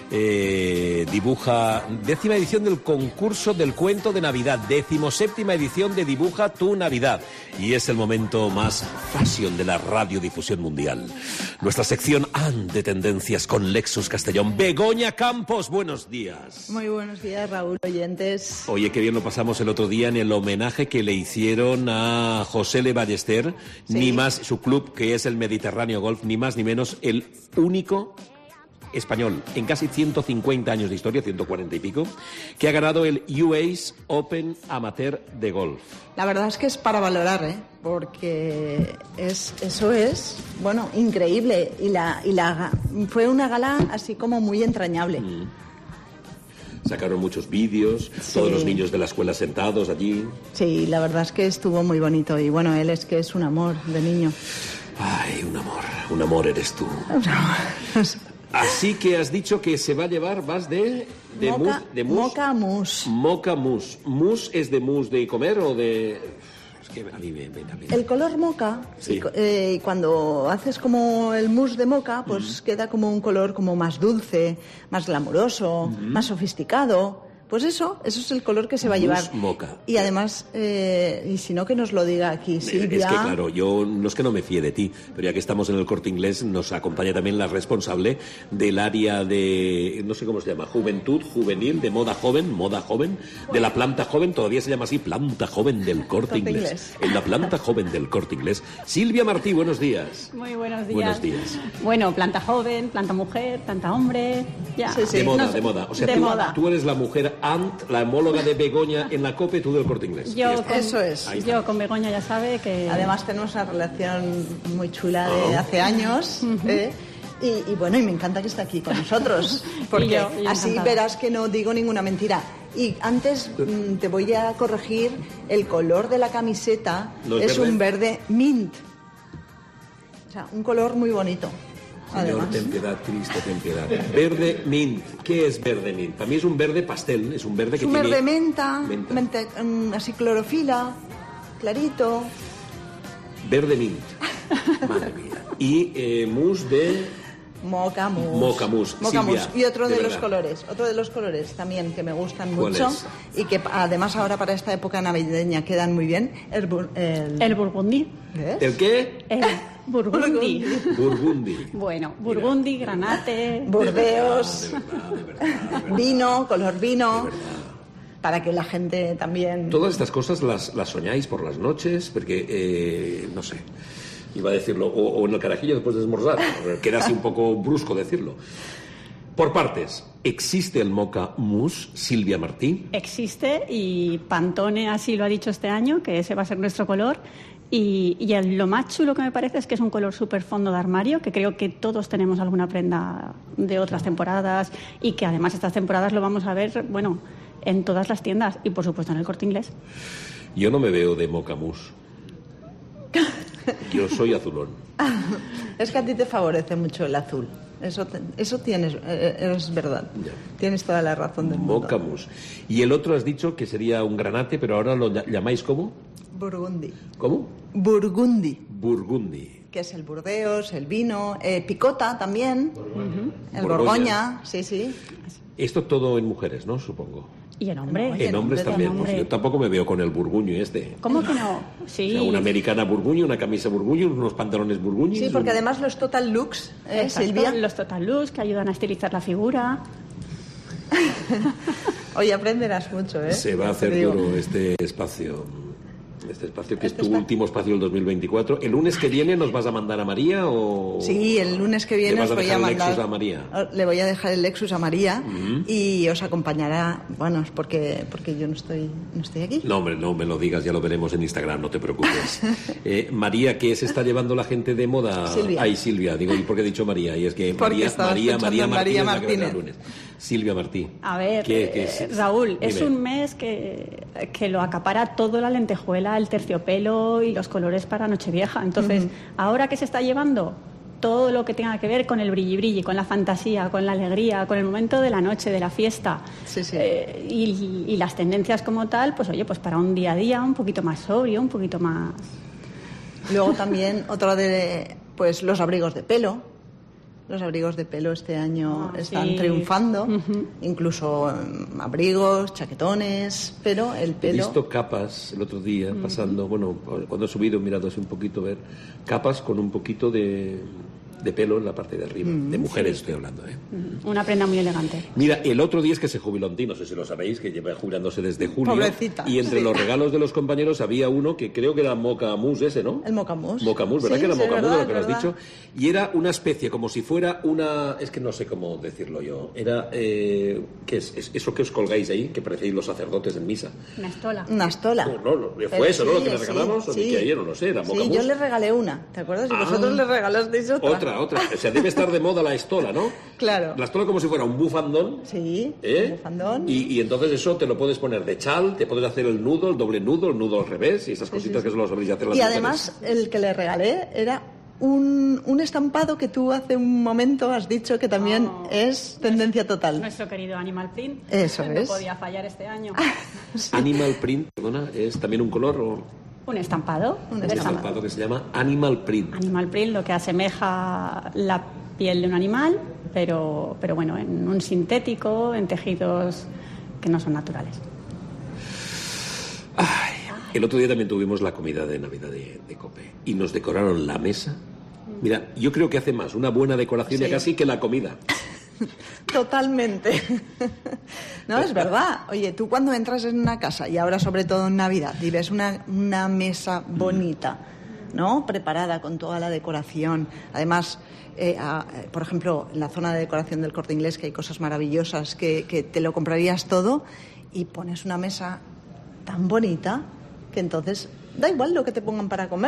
décima edición del concurso del cuento de Navidad, 17ª edición de Dibuja tu Navidad. Y es el momento más fashion de la radiodifusión mundial. Nuestra sección de tendencias con Lexus Castellón. Begoña Campos, buenos días. Muy buenos días, Raúl, oyentes. Oye, qué bien lo pasamos el otro día en el homenaje que le hicieron a José Le Ballester, ¿sí? Ni más, su club, que es el Mediterráneo Golf, ni más ni menos el único español en casi 150 años de historia, 140 y pico, que ha ganado el US Open Amateur de golf. La verdad es que es para valorar, porque eso es, bueno, increíble. Y fue una gala así como muy entrañable. Sacaron muchos vídeos, sí. Todos los niños de la escuela sentados allí. Sí, la verdad es que estuvo muy bonito. Y bueno, él es que es un amor de niño. Ay, un amor eres tú. Así que has dicho que se va a llevar, vas de moca a mousse. Moca mousse. ¿Mousse es de mousse de comer o de...? Es que a mí me El color moca, sí. Cuando haces como el mousse de moca, pues queda como un color como más dulce, más glamuroso, más sofisticado. Pues eso es el color que se va a llevar. Moca. Y además, y si no, que nos lo diga aquí Silvia. Es que claro, yo no es que no me fíe de ti, pero ya que estamos en el Corte Inglés, nos acompaña también la responsable del área de, no sé cómo se llama, juventud, juvenil, de moda joven, de la planta joven, todavía se llama así, planta joven del Corte Inglés. En la planta joven del Corte Inglés. Silvia Martí, buenos días. Muy buenos días. Buenos días. Bueno, planta joven, planta mujer, planta hombre, ya. Sí. De moda. O sea, tú eres la mujer la homóloga de Begoña en la COPE, tú del Corte Inglés. Eso es. Yo con Begoña ya sabe que... Además tenemos una relación muy chula de hace años, Y bueno, y me encanta que esté aquí con nosotros, porque yo así encantada. verás que no digo ninguna mentira. Y antes te voy a corregir, el color de la camiseta ¿No es es verde? un verde mint. O sea, un color muy bonito. Señor, Además. ten piedad, Cristo, ten piedad. Verde mint. ¿Qué es verde mint? Para mí es un verde pastel, es un verde Es que un tiene... verde menta, Menta. así clorofila, clarito. Verde mint. Madre mía. Y mousse de... Moca mousse. Moca mousse. Moca Silvia, mousse. Y otro de de los verdad. colores. Otro de los colores también que me gustan ¿Cuál mucho. es? Y que además ahora para esta época navideña quedan muy bien. El burgundy. ¿Ves? ¿El qué? El burgundy. Burgundy. Bueno, burgundy, granate. Burdeos. Vino, color vino. Para que la gente también... Todas estas cosas las soñáis por las noches, porque, no sé, iba a decirlo, o en el carajillo después de desmorzar, que era así un poco brusco decirlo. Por partes, ¿existe el mocha mousse, Silvia Martí? Existe y Pantone así lo ha dicho este año, que ese va a ser nuestro color. Y lo más chulo que me parece es que es un color súper fondo de armario, que creo que todos tenemos alguna prenda de otras temporadas y que además estas temporadas lo vamos a ver, bueno, en todas las tiendas y por supuesto en el Corte Inglés. Yo no me veo de mocha mousse. Yo soy azulón. Es que a ti te favorece mucho el azul. Eso tienes, es verdad. Tienes toda la razón del mundo. Mocha mousse. Y el otro has dicho que sería un granate, pero ahora lo llamáis ¿cómo? Burgundy. ¿Cómo? Burgundy. Burgundy. Que es el Burdeos, el vino, picota también, el Borgoña. Borgoña, sí, sí. Esto todo en mujeres, ¿no? Supongo. Y en hombre. En hombres también. Pues yo tampoco me veo con el burguño este. ¿Cómo que no? Sí. O sea, una americana burguño, una camisa burguño, unos pantalones burguños. Sí, porque además los Total Looks, Exacto, Silvia. los Total Looks que ayudan a estilizar la figura. Oye, aprenderás mucho, ¿eh? Se va a hacer Te digo. duro este espacio. Este espacio que es tu último espacio del 2024. ¿El lunes que viene nos vas a mandar a María o...? Sí, el lunes que viene ¿Le vas os a voy a dejar el mandar... Lexus a María? Le voy a dejar el Lexus a María Ujú. y os acompañará, bueno, porque yo no estoy aquí. No, hombre, no me lo digas, ya lo veremos en Instagram, no te preocupes. María, ¿qué se está llevando la gente de moda? Silvia. Ay, Silvia, digo, ¿y por qué he dicho María? Y es que Porque estabas pensando en María Martínez, la que vendrá el Martínez. lunes. Silvia Martí. A ver, ¿Qué es? Raúl, es Dime. un mes que lo acapara todo, la lentejuela, el terciopelo y los colores para Nochevieja. Entonces, ahora que se está llevando todo lo que tenga que ver con el brilli-brilli, con la fantasía, con la alegría, con el momento de la noche, de la fiesta, y las tendencias como tal, pues oye, pues para un día a día un poquito más sobrio, un poquito más... Luego también otro de, pues los abrigos de pelo. Los abrigos de pelo este año están sí. triunfando, incluso abrigos, chaquetones, pero el He pelo... visto capas el otro día pasando, bueno, cuando he subido, mirado así un poquito, ver capas con un poquito de pelo en la parte de arriba. De mujeres estoy hablando, ¿eh? Una prenda muy elegante. Mira, el otro día es que se jubiló Antí, no sé si lo sabéis, que lleva jubilándose desde julio. Pobrecita, y entre sí. los regalos de los compañeros había uno que creo que era Mocha Mousse ese, ¿no? El Mocha Mousse. Mocha Mousse, ¿verdad Sí, que era sí, Mocha es Mousse, verdad, lo que lo has es dicho? Y era una especie, como si fuera una... Es que no sé cómo decirlo yo. Era... ¿qué es? Eso que os colgáis ahí, que parecéis los sacerdotes en misa. Una estola. Una estola. No, fue eso, ¿no? Lo que le sí, regalamos, o sí. que ayer, no sé, era Mocha Sí, Mousse. yo le regalé una, ¿te acuerdas? Y Ah. vosotros le regalasteis otra. Otra. O sea, debe estar de moda la estola, ¿no? Claro. La estola como si fuera un bufandón. Sí, ¿Eh? un bufandón. Y entonces eso te lo puedes poner de chal, te puedes hacer el nudo, el doble nudo, el nudo al revés y esas cositas que solo sabéis hacer las Y mujeres. además, el que le regalé era un estampado que tú hace un momento has dicho que también es tendencia total. Nuestro querido Animal Print. Eso no es. podía fallar este año. Animal print, perdona, ¿es también un color o Un estampado. Un un estampado que se llama Animal print? Animal Print, lo que asemeja la piel de un animal, pero bueno, en un sintético, en tejidos que no son naturales. El otro día también tuvimos la comida de Navidad de COPE y nos decoraron la mesa. Mira, yo creo que hace más una buena decoración Sí. ya casi que la comida. Totalmente. No, es verdad. Oye, tú cuando entras en una casa, y ahora sobre todo en Navidad, y ves una mesa bonita, ¿no? Preparada con toda la decoración. Además, por ejemplo, en la zona de decoración del Corte Inglés, que hay cosas maravillosas, que te lo comprarías todo, y pones una mesa tan bonita que entonces da igual lo que te pongan para comer.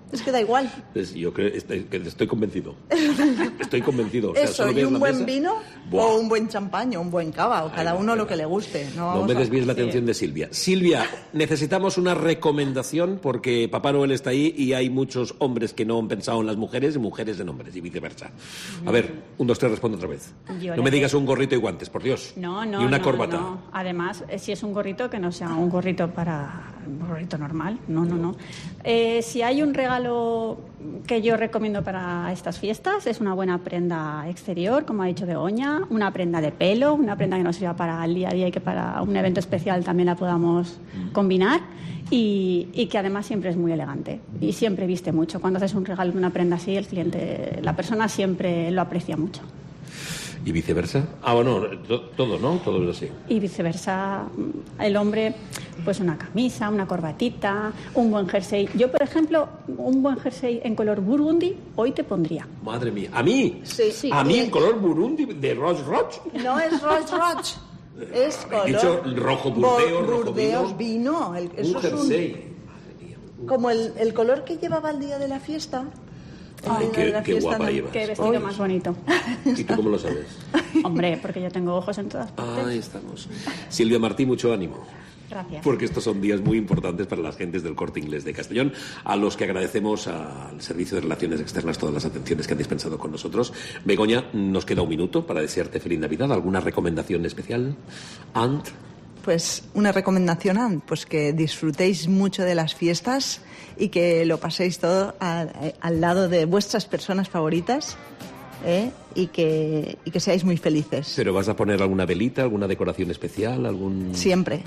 Es que da igual. Pues yo creo que estoy convencido. Estoy convencido. O sea, eso, y un buen vino, o un buen champán, o un buen cava, o cada uno lo que le guste. No me desvíes la atención de Silvia. Silvia, necesitamos una recomendación porque Papá Noel está ahí y hay muchos hombres que no han pensado en las mujeres y mujeres en hombres y viceversa. A ver, 1, 2, 3, responde otra vez. No me digas un gorrito y guantes, por Dios. No. Y una corbata. No. Además, si es un gorrito, que no sea un gorrito normal. No. Si hay un regalo que yo recomiendo para estas fiestas, es una buena prenda exterior, como ha dicho Begoña, una prenda de pelo, una prenda que nos sirva para el día a día y que para un evento especial también la podamos combinar, y que además siempre es muy elegante y siempre viste mucho. Cuando haces un regalo de una prenda así, el cliente, la persona siempre lo aprecia mucho. ¿Y viceversa? Bueno, todo, ¿no? Todo es así. Y viceversa, el hombre, pues una camisa, una corbatita, un buen jersey. Yo, por ejemplo, un buen jersey en color burgundy, hoy te pondría. Madre mía. ¿A mí? Sí. ¿A mí en color burgundy de Rolls Royce? No es Rolls Royce. Es color... dicho rojo Burdeos, rojo vino. Eso un jersey. Es como el color que llevaba el día de la fiesta. Ay, qué guapa llevas. Qué vestido más bonito. ¿Y tú cómo lo sabes? Hombre, porque yo tengo ojos en todas partes. Ahí estamos. Silvia Martí, mucho ánimo. Gracias. Porque estos son días muy importantes para las gentes del Corte Inglés de Castellón, a los que agradecemos al Servicio de Relaciones Externas todas las atenciones que han dispensado con nosotros. Begoña, nos queda un minuto para desearte feliz Navidad. ¿Alguna recomendación especial? Ant. Pues una recomendación, pues que disfrutéis mucho de las fiestas y que lo paséis todo al lado de vuestras personas favoritas, y que seáis muy felices. ¿Pero vas a poner alguna velita, alguna decoración especial, Siempre.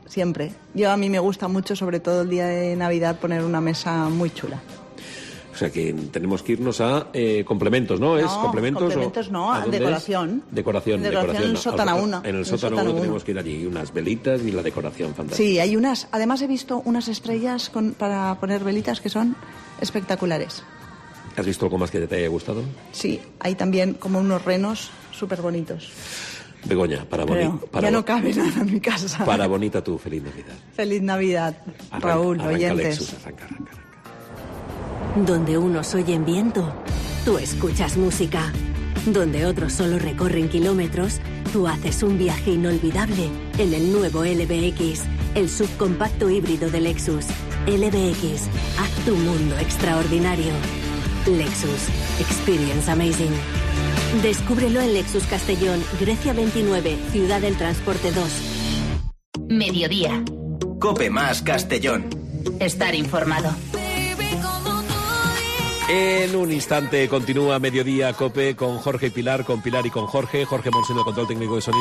A mí me gusta mucho, sobre todo el día de Navidad, poner una mesa muy chula. O sea que tenemos que irnos a complementos, ¿no? Complementos no, a decoración. Decoración en el sótano 1. En el sótano 1 tenemos que ir allí, unas velitas y la decoración fantástica. Sí, hay unas, además he visto unas estrellas para poner velitas que son espectaculares. ¿Has visto algo más que te haya gustado? Sí, hay también como unos renos súper bonitos. Begoña, ya no cabe nada en mi casa. Para bonita tú, feliz Navidad. Feliz Navidad, Raúl, oyentes. Lexus, arranca. Donde unos oyen viento, tú escuchas música. Donde otros solo recorren kilómetros, tú haces un viaje inolvidable en el nuevo LBX, el subcompacto híbrido de Lexus. LBX, haz tu mundo extraordinario. Lexus, experience amazing. Descúbrelo en Lexus Castellón, Grecia 29, Ciudad del Transporte 2. Mediodía. COPE más Castellón. Estar informado. En un instante continúa Mediodía COPE con Jorge y Pilar, con Pilar y con Jorge. Jorge Monsen, el control técnico de sonido.